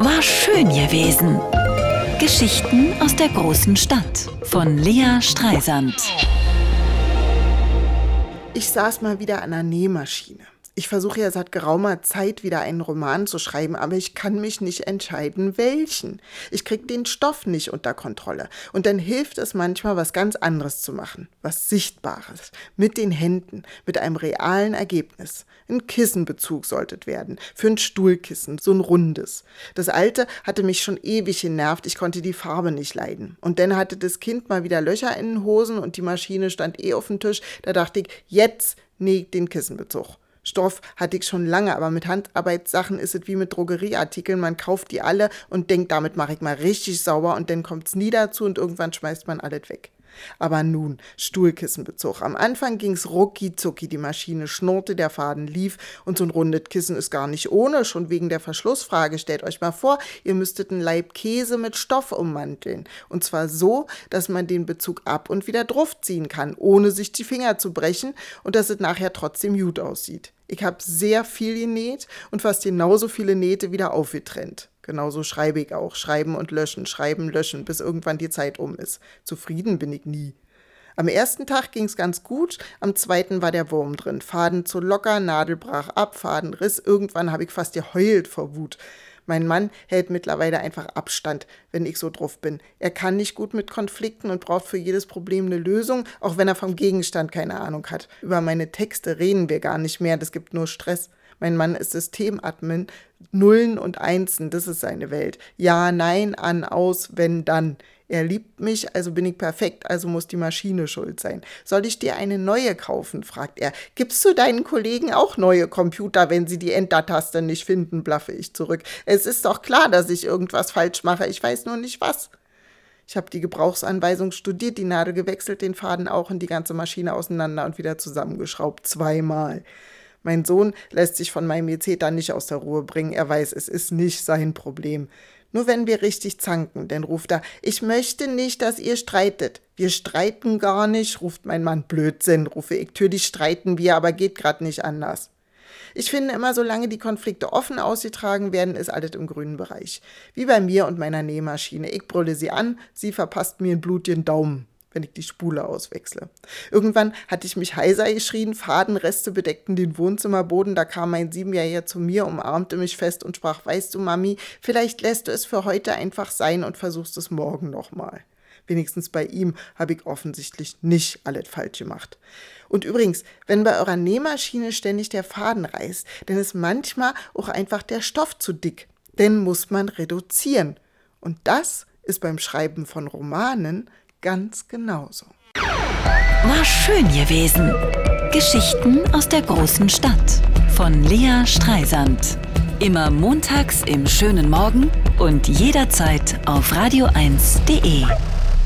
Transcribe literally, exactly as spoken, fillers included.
War schön gewesen. Geschichten aus der großen Stadt von Lea Streisand. Ich saß mal wieder an einer Nähmaschine. Ich versuche ja seit geraumer Zeit wieder einen Roman zu schreiben, aber ich kann mich nicht entscheiden, welchen. Ich krieg den Stoff nicht unter Kontrolle. Und dann hilft es manchmal, was ganz anderes zu machen, was Sichtbares, mit den Händen, mit einem realen Ergebnis. Ein Kissenbezug sollte es werden, für ein Stuhlkissen, so ein rundes. Das alte hatte mich schon ewig genervt, ich konnte die Farbe nicht leiden. Und dann hatte das Kind mal wieder Löcher in den Hosen und die Maschine stand eh auf dem Tisch. Da dachte ich, jetzt nähe ich den Kissenbezug. Stoff hatte ich schon lange, aber mit Handarbeitssachen ist es wie mit Drogerieartikeln. Man kauft die alle und denkt, damit mache ich mal richtig sauber und dann kommt es nie dazu und irgendwann schmeißt man alles weg. Aber nun, Stuhlkissenbezug. Am Anfang ging's rucki zucki, die Maschine schnurrte, der Faden lief und so ein rundes Kissen ist gar nicht ohne, schon wegen der Verschlussfrage. Stellt euch mal vor, ihr müsstet einen Laib Käse mit Stoff ummanteln. Und zwar so, dass man den Bezug ab und wieder draufziehen kann, ohne sich die Finger zu brechen und dass es nachher trotzdem gut aussieht. Ich habe sehr viel genäht und fast genauso viele Nähte wieder aufgetrennt. Genauso schreibe ich auch. Schreiben und löschen, schreiben, löschen, bis irgendwann die Zeit um ist. Zufrieden bin ich nie. Am ersten Tag ging's ganz gut, am zweiten war der Wurm drin. Faden zu locker, Nadel brach ab, Faden riss. Irgendwann habe ich fast geheult vor Wut. Mein Mann hält mittlerweile einfach Abstand, wenn ich so drauf bin. Er kann nicht gut mit Konflikten und braucht für jedes Problem eine Lösung, auch wenn er vom Gegenstand keine Ahnung hat. Über meine Texte reden wir gar nicht mehr, das gibt nur Stress. Mein Mann ist Systemadmin, Nullen und Einsen, das ist seine Welt. Ja, nein, an, aus, wenn, dann. Er liebt mich, also bin ich perfekt, also muss die Maschine schuld sein. Soll ich dir eine neue kaufen, fragt er. Gibst du deinen Kollegen auch neue Computer, wenn sie die Enter-Taste nicht finden, blaffe ich zurück. Es ist doch klar, dass ich irgendwas falsch mache, ich weiß nur nicht was. Ich habe die Gebrauchsanweisung studiert, die Nadel gewechselt, den Faden auch und die ganze Maschine auseinander und wieder zusammengeschraubt, zweimal. Mein Sohn lässt sich von meinem Gezeter nicht aus der Ruhe bringen. Er weiß, es ist nicht sein Problem. Nur wenn wir richtig zanken, dann ruft er, ich möchte nicht, dass ihr streitet. Wir streiten gar nicht, ruft mein Mann. Blödsinn, rufe ich. Natürlich streiten wir, aber geht gerade nicht anders. Ich finde immer, solange die Konflikte offen ausgetragen werden, ist alles im grünen Bereich. Wie bei mir und meiner Nähmaschine. Ich brülle sie an, sie verpasst mir einen blutigen Daumen, wenn ich die Spule auswechsle. Irgendwann hatte ich mich heiser geschrien, Fadenreste bedeckten den Wohnzimmerboden, da kam mein Siebenjähriger zu mir, umarmte mich fest und sprach, weißt du, Mami, vielleicht lässt du es für heute einfach sein und versuchst es morgen nochmal. Wenigstens bei ihm habe ich offensichtlich nicht alles falsch gemacht. Und übrigens, wenn bei eurer Nähmaschine ständig der Faden reißt, dann ist manchmal auch einfach der Stoff zu dick. Dann muss man reduzieren. Und das ist beim Schreiben von Romanen ganz genauso. War schön gewesen. Geschichten aus der großen Stadt von Lea Streisand. Immer montags im schönen Morgen und jederzeit auf radio eins punkt de.